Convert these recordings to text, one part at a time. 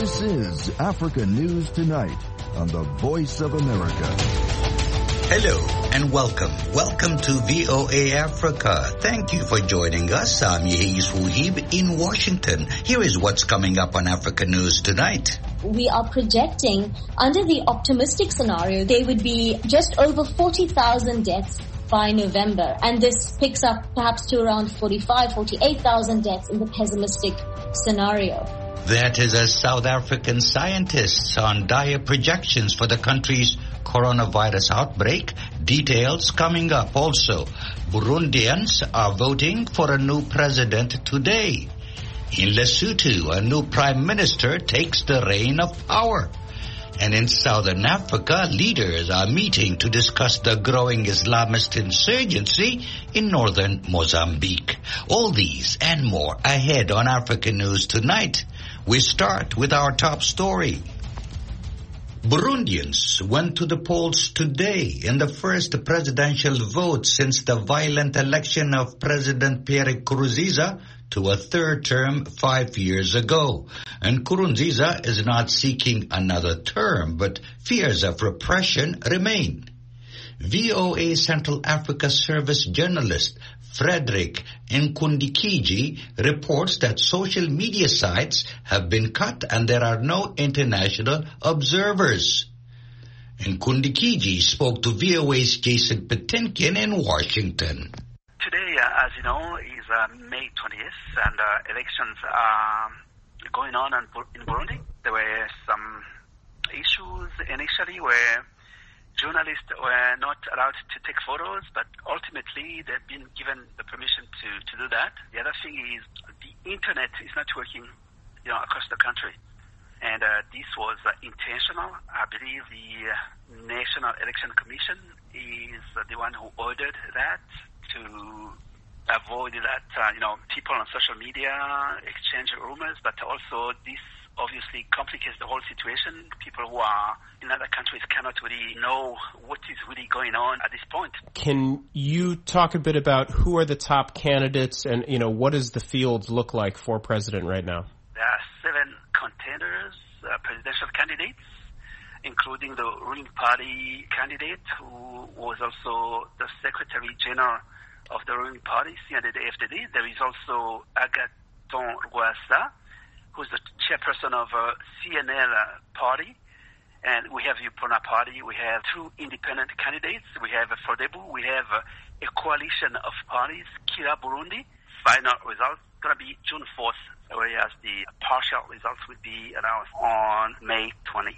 This is Africa News Tonight on the Voice of America. Hello and welcome. Welcome to VOA Africa. Thank you for joining us. I'm Yehis Wuhib in Washington. Here is what's coming up on Africa News Tonight. We are projecting, under the optimistic scenario, there would be just over 40,000 deaths by November. And this picks up perhaps to around 48,000 deaths in the pessimistic scenario. That is as South African scientists on dire projections for the country's coronavirus outbreak. Details coming up also. Burundians are voting for a new president today. In Lesotho, a new prime minister takes the reign of power. And in southern Africa, leaders are meeting to discuss the growing Islamist insurgency in northern Mozambique. All these and more ahead on Africa News Tonight. We start with our top story. Burundians went to the polls today in the first presidential vote since the violent election of President Pierre Nkurunziza to a third term 5 years ago. And Nkurunziza is not seeking another term, but fears of repression remain. VOA Central Africa Service journalist Frederick Nkundikiji reports that social media sites have been cut and there are no international observers. Nkundikiji spoke to VOA's Jason Patinkin in Washington. Today, as you know, is May 20th, and elections are going on in Burundi. There were some issues initially where journalists were not allowed to take photos, but ultimately they've been given the permission to do that. The other thing is the internet is not working, across the country. And this was intentional. I believe the National Election Commission is the one who ordered that to avoid that, people on social media exchange rumors, but also this obviously complicates the whole situation. People who are in other countries cannot really know what is really going on at this point. Can you talk a bit about who are the top candidates and, what does the field look like for president right now? There are 7 contenders, presidential candidates, including the ruling party candidate who was also the Secretary General of the ruling party, CNDD-FDD. There is also Agathon Rwasa, who's the chairperson of CNL party, and we have UPRONA party. We have 2 independent candidates. We have Frodebu. We have a coalition of parties, Kira Burundi. Final results going to be June 4th, whereas the partial results will be announced on May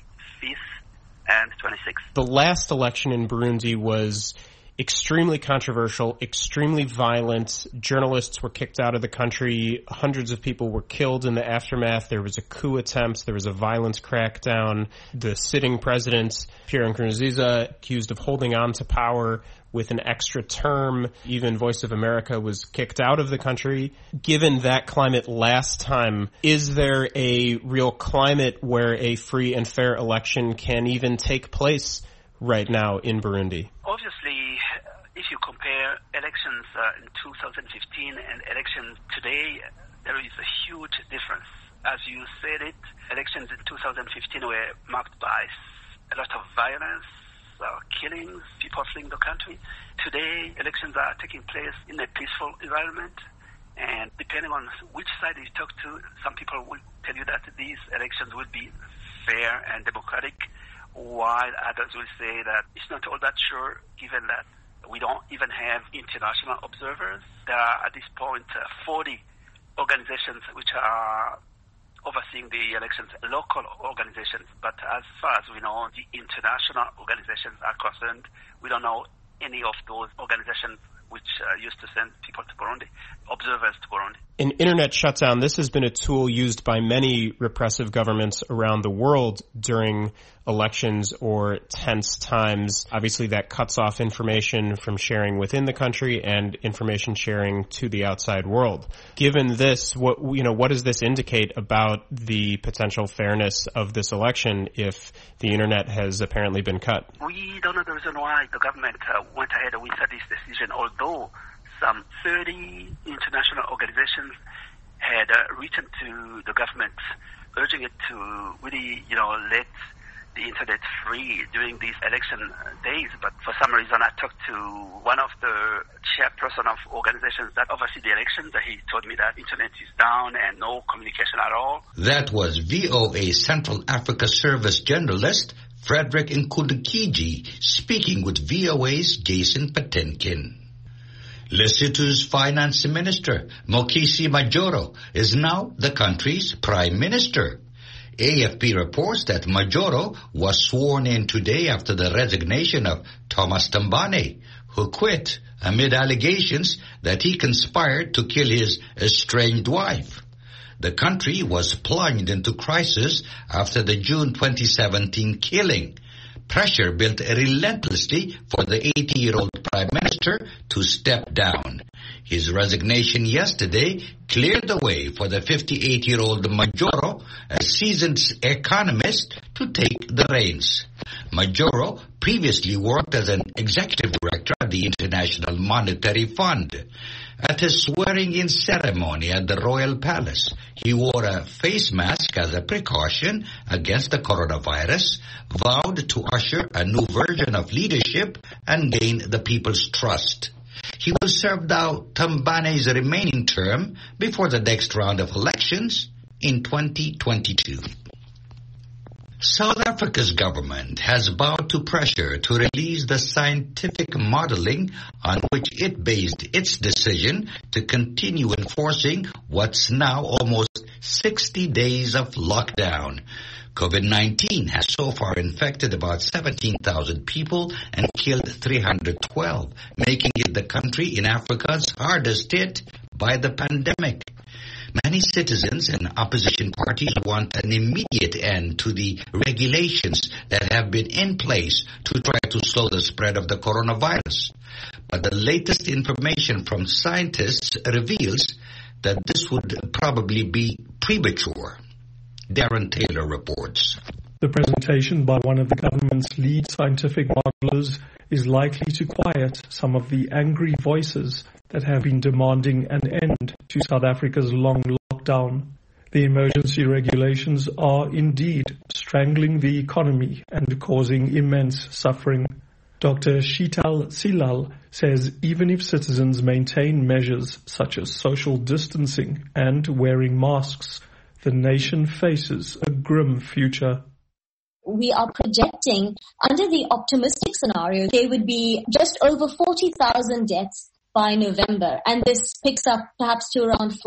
25th and 26th. The last election in Burundi was extremely controversial, extremely violent. Journalists were kicked out of the country. Hundreds of people were killed in the aftermath. There was a coup attempt. There was a violent crackdown. The sitting president, Pierre Nkurunziza, accused of holding on to power with an extra term. Even Voice of America was kicked out of the country. Given that climate last time, is there a real climate where a free and fair election can even take place right now in Burundi? Obviously, if you compare elections in 2015 and elections today, there is a huge difference. As you said it, elections in 2015 were marked by a lot of violence, killings, people fleeing the country. Today, elections are taking place in a peaceful environment, and depending on which side you talk to, some people will tell you that these elections will be fair and democratic, while others will say that it's not all that sure, given that we don't even have international observers. There are, at this point, 40 organizations which are overseeing the elections, local organizations. But as far as we know, the international organizations are concerned, we don't know any of those organizations which used to send people to Burundi, observers to Burundi. An internet shutdown, this has been a tool used by many repressive governments around the world during elections or tense times. Obviously, that cuts off information from sharing within the country and information sharing to the outside world. Given this, what does this indicate about the potential fairness of this election if the internet has apparently been cut? We don't know the reason why the government went ahead with this decision, although some 30 international organizations had written to the government urging it to really, let the internet free during these election days. But for some reason, I talked to one of the chairperson of organizations that oversee the elections. He told me that internet is down and no communication at all. That was VOA Central Africa Service Generalist Frederick Nkudukiji speaking with VOA's Jason Patinkin. Lesotho's Finance Minister, Mokisi Majoro, is now the country's Prime Minister. AFP reports that Majoro was sworn in today after the resignation of Thomas Tambane, who quit amid allegations that he conspired to kill his estranged wife. The country was plunged into crisis after the June 2017 killing. Pressure built relentlessly for the 80-year-old Prime Minister to step down. His resignation yesterday cleared the way for the 58-year-old Majoro, a seasoned economist, to take the reins. Majoro previously worked as an executive director at the International Monetary Fund. At his swearing-in ceremony at the Royal Palace, he wore a face mask as a precaution against the coronavirus, vowed to usher a new version of leadership and gain the people's trust. He will serve out Tambane's remaining term before the next round of elections in 2022. South Africa's government has bowed to pressure to release the scientific modeling on which it based its decision to continue enforcing what's now almost 60 days of lockdown. COVID-19 has so far infected about 17,000 people and killed 312, making it the country in Africa's hardest hit by the pandemic. Many citizens and opposition parties want an immediate end to the regulations that have been in place to try to slow the spread of the coronavirus. But the latest information from scientists reveals that this would probably be premature. Darren Taylor reports. The presentation by one of the government's lead scientific modelers is likely to quiet some of the angry voices that have been demanding an end to South Africa's long lockdown. The emergency regulations are indeed strangling the economy and causing immense suffering. Dr. Sheetal Silal says even if citizens maintain measures such as social distancing and wearing masks, the nation faces a grim future. We are projecting, under the optimistic scenario, there would be just over 40,000 deaths by November. And this picks up perhaps to around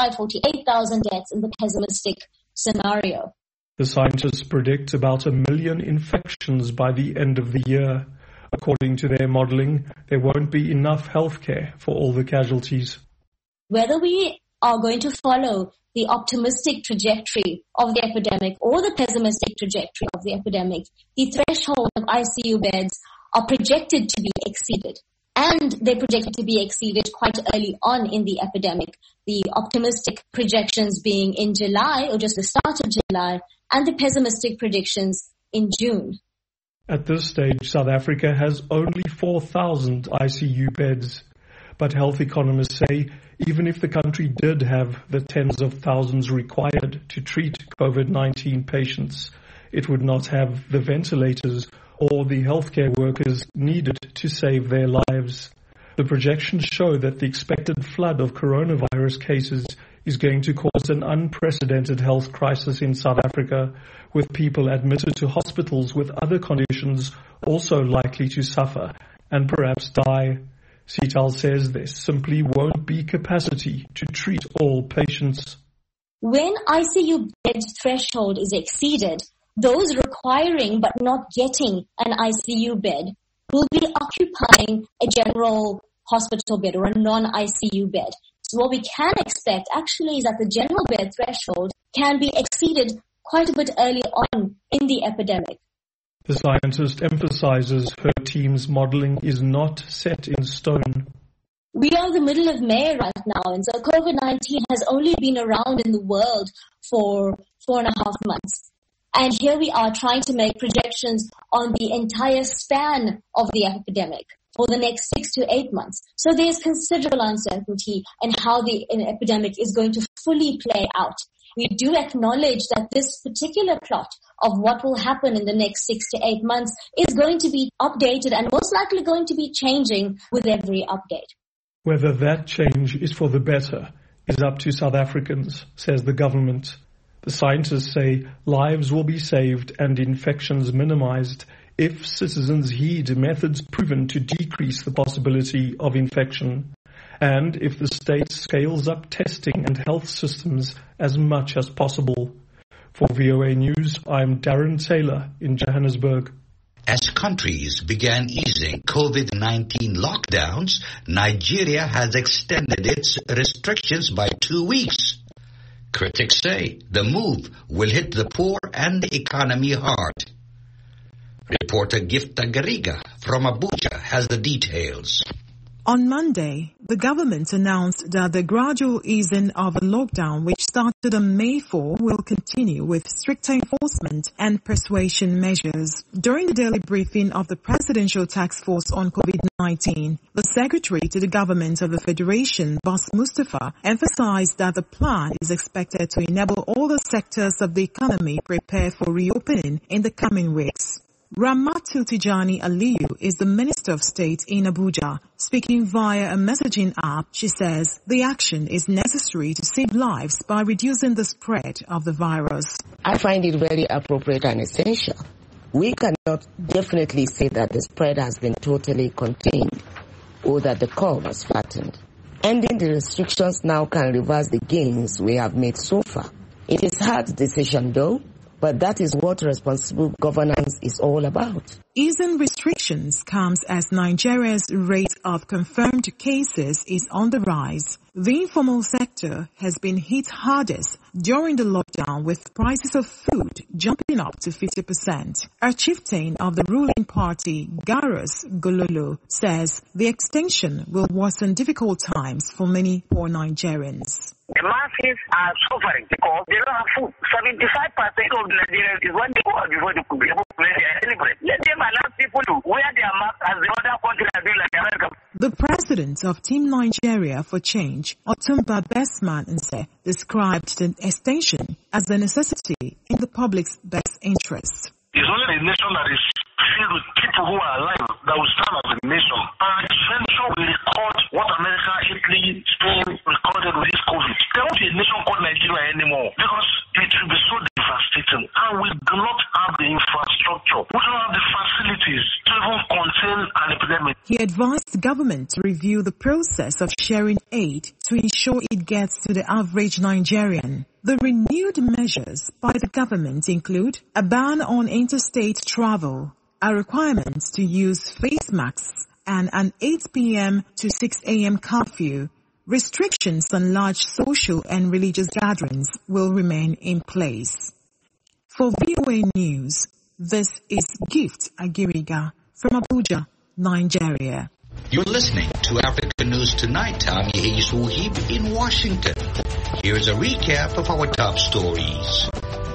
48,000 deaths in the pessimistic scenario. The scientists predict about 1 million infections by the end of the year. According to their modeling, there won't be enough healthcare for all the casualties. Whether we are going to follow the optimistic trajectory of the epidemic or the pessimistic trajectory of the epidemic, the threshold of ICU beds are projected to be exceeded. And they're projected to be exceeded quite early on in the epidemic. The optimistic projections being in July, or just the start of July, and the pessimistic predictions in June. At this stage, South Africa has only 4,000 ICU beds. But health economists say even if the country did have the tens of thousands required to treat COVID-19 patients, it would not have the ventilators or the healthcare workers needed to save their lives. The projections show that the expected flood of coronavirus cases is going to cause an unprecedented health crisis in South Africa, with people admitted to hospitals with other conditions also likely to suffer and perhaps die. Sheetal says there simply won't be capacity to treat all patients. When ICU bed threshold is exceeded, those requiring but not getting an ICU bed will be occupying a general hospital bed or a non-ICU bed. So what we can expect actually is that the general bed threshold can be exceeded quite a bit early on in the epidemic. The scientist emphasizes her team's modeling is not set in stone. We are in the middle of May right now, and so COVID-19 has only been around in the world for 4.5 months. And here we are trying to make projections on the entire span of the epidemic for the next 6 to 8 months. So there's considerable uncertainty in how the epidemic is going to fully play out. we do acknowledge that this particular plot of what will happen in the next 6 to 8 months is going to be updated and most likely going to be changing with every update. Whether that change is for the better is up to South Africans, says the government. The scientists say lives will be saved and infections minimized if citizens heed methods proven to decrease the possibility of infection, and if the state scales up testing and health systems as much as possible. For VOA News, I'm Darren Taylor in Johannesburg. As countries began easing COVID-19 lockdowns, Nigeria has extended its restrictions by 2 weeks. Critics say the move will hit the poor and the economy hard. Reporter Gifta Gariga from Abuja has the details. On Monday, the government announced that the gradual easing of a lockdown which started on May 4 will continue with stricter enforcement and persuasion measures. During the daily briefing of the Presidential Task Force on COVID-19, the Secretary to the Government of the Federation, Bas Mustafa, emphasized that the plan is expected to enable all the sectors of the economy prepare for reopening in the coming weeks. Ramatu Tijani Aliyu is the Minister of State in Abuja. Speaking via a messaging app, she says the action is necessary to save lives by reducing the spread of the virus. I find it very appropriate and essential. We cannot definitely say that the spread has been totally contained or that the curve has flattened. Ending the restrictions now can reverse the gains we have made so far. It is a hard decision though, but that is what responsible governance is all about. Easing restrictions comes as Nigeria's rate of confirmed cases is on the rise. The informal sector has been hit hardest during the lockdown, with prices of food jumping up to 50%. A chieftain of the ruling party, Garus Gololo, says the extension will worsen difficult times for many poor Nigerians. The masses are suffering because they don't have food. 75% of Nigerians is when they go out before they could be able to celebrate. Let them allow people to wear their masks as the other countries are doing, like America. The president of Team Nigeria for Change, Otumba Besman-Nse, described the extension as a necessity in the public's best interest. It's only a nation that is filled with people who are alive that will stand as a nation. And eventually we record what America, Italy, Spain recorded with this COVID. There won't be a nation called Nigeria anymore because it will be so devastating. And we do not have the infrastructure. We don't have the facilities to even contain an epidemic. He advised the government to review the process of sharing aid to ensure it gets to the average Nigerian. The renewed measures by the government include a ban on interstate travel, a requirement to use face masks, and an 8 p.m. to 6 a.m. curfew. Restrictions on large social and religious gatherings will remain in place. For VOA News, this is Gift Agiriga from Abuja, Nigeria. You're listening to African News Tonight. I'm Yehi Suhib in Washington. Here's a recap of our top stories.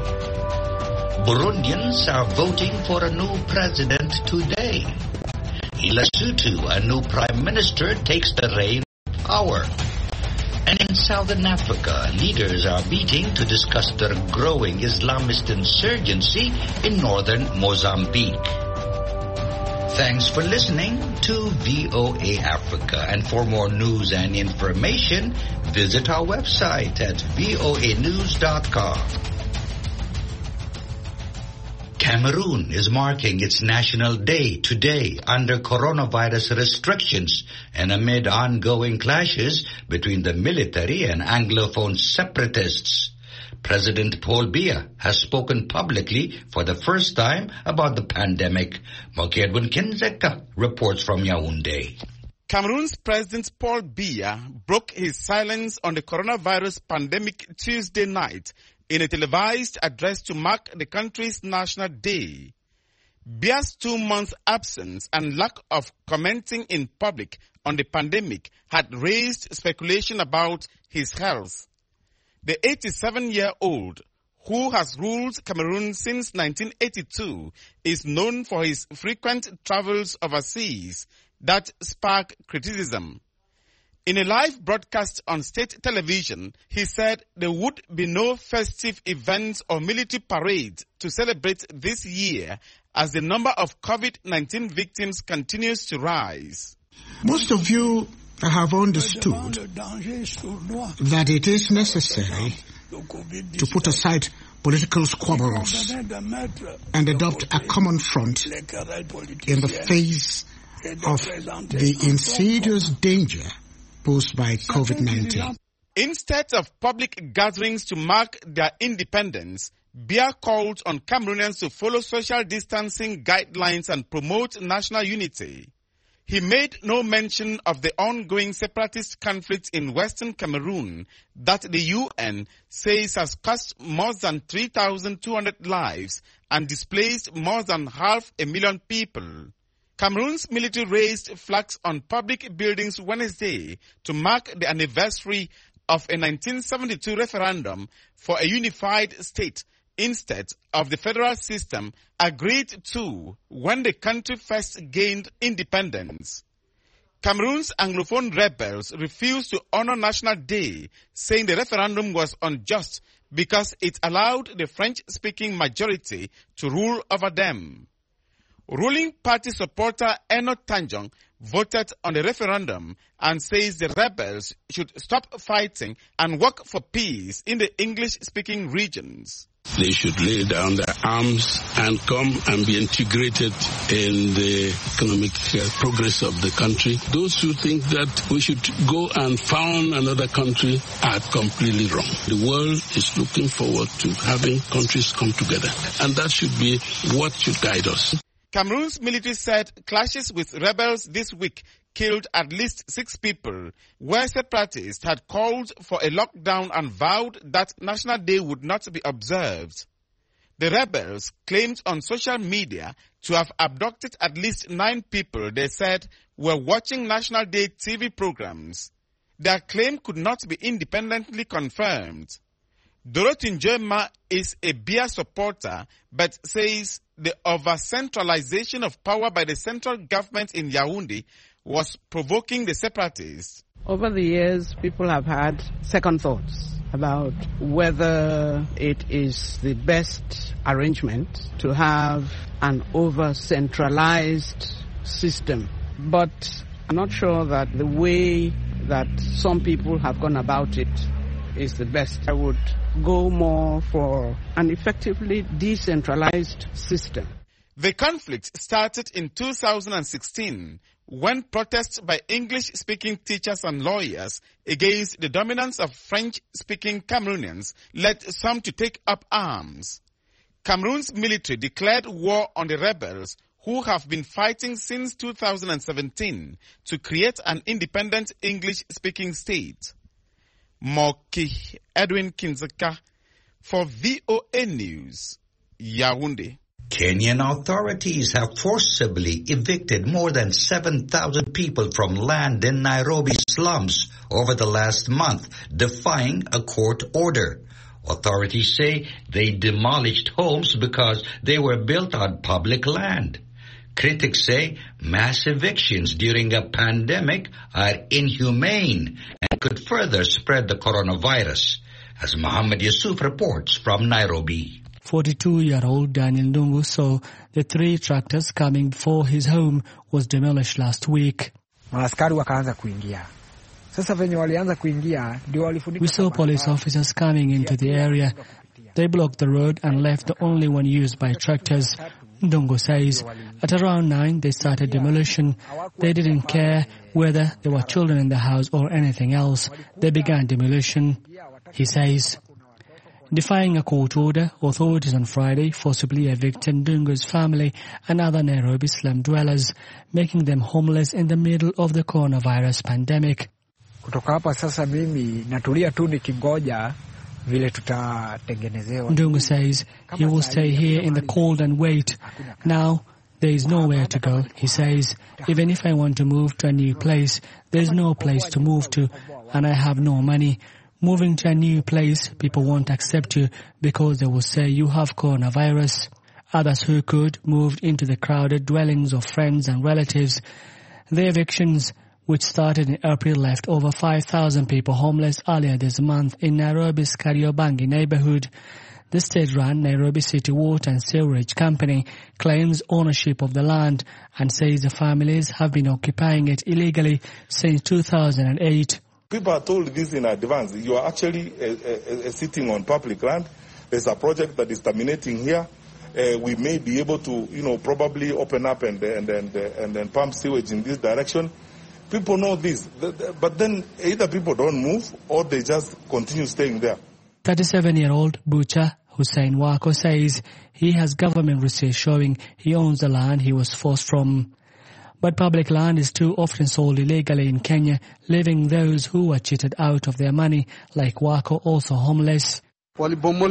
Burundians are voting for a new president today. In Lesotho, a new prime minister takes the reins of power. And in Southern Africa, leaders are meeting to discuss the growing Islamist insurgency in northern Mozambique. Thanks for listening to VOA Africa. And for more news and information, visit our website at voanews.com. Cameroon is marking its National Day today under coronavirus restrictions and amid ongoing clashes between the military and Anglophone separatists. President Paul Biya has spoken publicly for the first time about the pandemic. Mokedwin Kinzeka reports from Yaoundé. Cameroon's President Paul Biya broke his silence on the coronavirus pandemic Tuesday night in a televised address to mark the country's National Day. Biya's 2-month absence and lack of commenting in public on the pandemic had raised speculation about his health. The 87-year-old, who has ruled Cameroon since 1982, is known for his frequent travels overseas that spark criticism. In a live broadcast on state television, he said there would be no festive events or military parades to celebrate this year as the number of COVID-19 victims continues to rise. Most of you have understood that it is necessary to put aside political squabbles and adopt a common front in the face of the insidious danger posed by COVID-19. Instead of public gatherings to mark their independence, Biya called on Cameroonians to follow social distancing guidelines and promote national unity. He made no mention of the ongoing separatist conflict in Western Cameroon that the UN says has cost more than 3,200 lives and displaced more than 500,000 people. Cameroon's military raised flags on public buildings Wednesday to mark the anniversary of a 1972 referendum for a unified state instead of the federal system agreed to when the country first gained independence. Cameroon's Anglophone rebels refused to honor National Day, saying the referendum was unjust because it allowed the French-speaking majority to rule over them. Ruling party supporter Eno Tanjong voted on the referendum and says the rebels should stop fighting and work for peace in the English-speaking regions. They should lay down their arms and come and be integrated in the economic progress of the country. Those who think that we should go and found another country are completely wrong. The world is looking forward to having countries come together, and that should be what should guide us. Cameroon's military said clashes with rebels this week killed at least 6 people, where separatists had called for a lockdown and vowed that National Day would not be observed. The rebels claimed on social media to have abducted at least 9 people they said were watching National Day TV programs. Their claim could not be independently confirmed. Dorothy Njema is a Biya supporter, but says the over-centralization of power by the central government in Yaoundé was provoking the separatists. Over the years, people have had second thoughts about whether it is the best arrangement to have an over-centralized system. But I'm not sure that the way that some people have gone about it is the best. I would go more for an effectively decentralized system. The conflict started in 2016 when protests by English-speaking teachers and lawyers against the dominance of French-speaking Cameroonians led some to take up arms. Cameroon's military declared war on the rebels who have been fighting since 2017 to create an independent English-speaking state. Moki Edwin Kinzaka for VOA News, Yaoundé. Kenyan authorities have forcibly evicted more than 7,000 people from land in Nairobi slums over the last month, defying a court order. Authorities say they demolished homes because they were built on public land. Critics say mass evictions during a pandemic are inhumane and could further spread the coronavirus. As Muhammad Yusuf reports from Nairobi. 42-year-old Daniel Ndungu saw the 3 tractors coming before his home was demolished last week. We saw police officers coming into the area. They blocked the road and left the only one used by tractors. Ndungu says at around 9 they started demolition. They didn't care whether there were children in the house or anything else. They began demolition, he says. Defying a court order, authorities on Friday forcibly evicted Ndungu's family and other Nairobi slum dwellers, making them homeless in the middle of the coronavirus pandemic. Ndungu says he will stay here in the cold and wait. Now, there is nowhere to go, he says. Even if I want to move to a new place, there is no place to move to, and I have no money. Moving to a new place, people won't accept you because they will say you have coronavirus. Others who could moved into the crowded dwellings of friends and relatives. The evictions which started in April, left over 5,000 people homeless earlier this month in Nairobi's Kariobangi neighborhood. The state-run Nairobi City Water and Sewerage Company claims ownership of the land and says the families have been occupying it illegally since 2008. People are told this in advance. You are actually sitting on public land. There's a project that is terminating here. We may be able to, probably open up and then pump sewage in this direction. People know this, but then either people don't move or they just continue staying there. 37-year-old Bucha Hussein Wako says he has government receipts showing he owns the land he was forced from. But public land is too often sold illegally in Kenya, leaving those who were cheated out of their money, like Wako, also homeless. They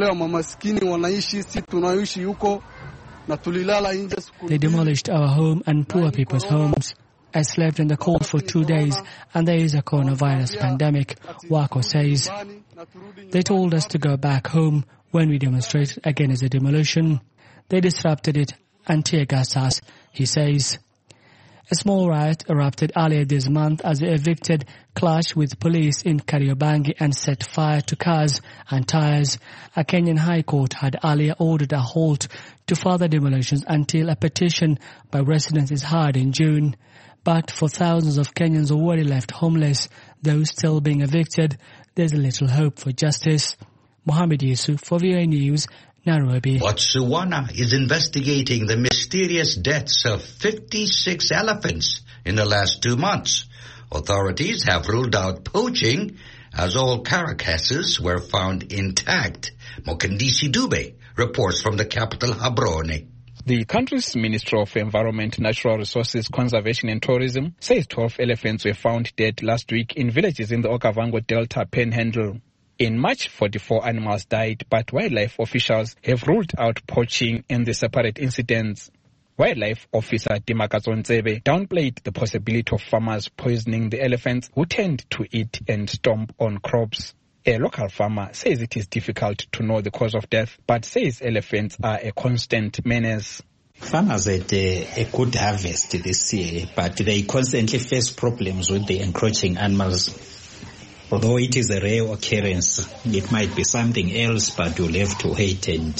demolished our home and poor people's homes. I slept in the cold for 2 days and there is a coronavirus pandemic, Wako says. They told us to go back home when we demonstrated against the demolition. They disrupted it and tear-gassed us, he says. A small riot erupted earlier this month as the evicted clashed with police in Kariobangi and set fire to cars and tires. A Kenyan High Court had earlier ordered a halt to further demolitions until a petition by residents is heard in June. But for thousands of Kenyans already left homeless, those still being evicted, there's little hope for justice. Mohammed Yusuf for VOA News, Nairobi. Botswana is investigating the mysterious deaths of 56 elephants in the last 2 months. Authorities have ruled out poaching as all carcasses were found intact. Mokandisi Dube reports from the capital, Gaborone. The country's Ministry of Environment, Natural Resources, Conservation and Tourism says 12 elephants were found dead last week in villages in the Okavango Delta Panhandle. In March, 44 animals died, but wildlife officials have ruled out poaching in the separate incidents. Wildlife Officer Dimakazo Ntsebe downplayed the possibility of farmers poisoning the elephants who tend to eat and stomp on crops. A local farmer says it is difficult to know the cause of death, but says elephants are a constant menace. Farmers had a good harvest this year, but they constantly face problems with the encroaching animals. Although it is a rare occurrence, it might be something else, but you'll have to wait and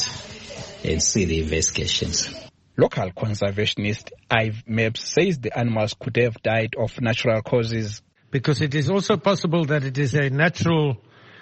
see the investigations. Local conservationist Ive Mebs says the animals could have died of natural causes. Because it is also possible that it is a natural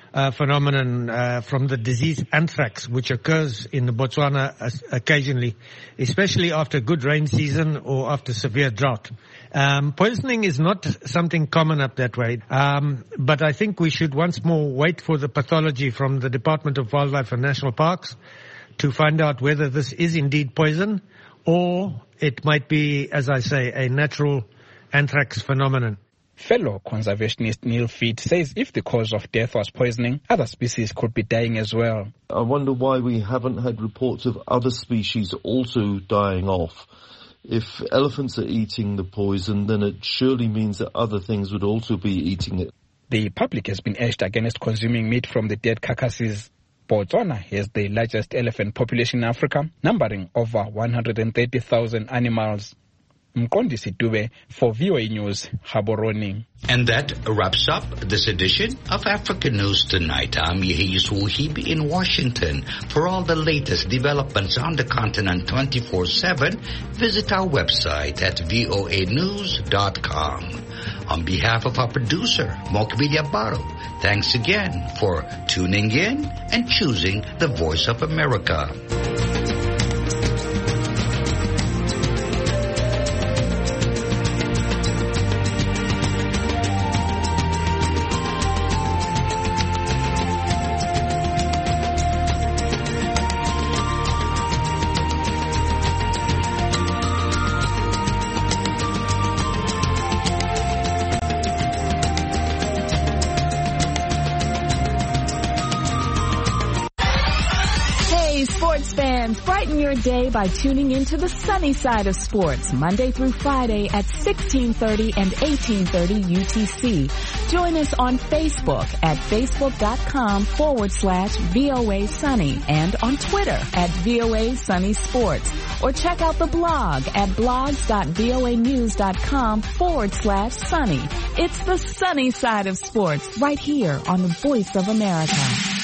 phenomenon from the disease anthrax, which occurs in Botswana occasionally, especially after good rain season or after severe drought. Poisoning is not something common up that way, but I think we should once more wait for the pathology from the Department of Wildlife and National Parks to find out whether this is indeed poison or it might be, as I say, a natural anthrax phenomenon. Fellow conservationist Neil Feet says if the cause of death was poisoning, other species could be dying as well. I wonder why we haven't had reports of other species also dying off. If elephants are eating the poison, then it surely means that other things would also be eating it. The public has been urged against consuming meat from the dead carcasses. Botswana has the largest elephant population in Africa, numbering over 130,000 animals. Mkondisi Dube for VOA News, Gaborone. And that wraps up this edition of African News Tonight. I'm Yehis Wuhibi in Washington. For all the latest developments on the continent 24/7, visit our website at voanews.com. On behalf of our producer, Mokbilia Baro, thanks again for tuning in and choosing the Voice of America. Brighten your day by tuning into the sunny side of sports, Monday through Friday at 16:30 and 18:30 UTC. Join us on Facebook at facebook.com/VOA Sunny and on Twitter at VOA Sunny Sports. Or check out the blog at blogs.voanews.com/sunny. It's the sunny side of sports right here on the Voice of America.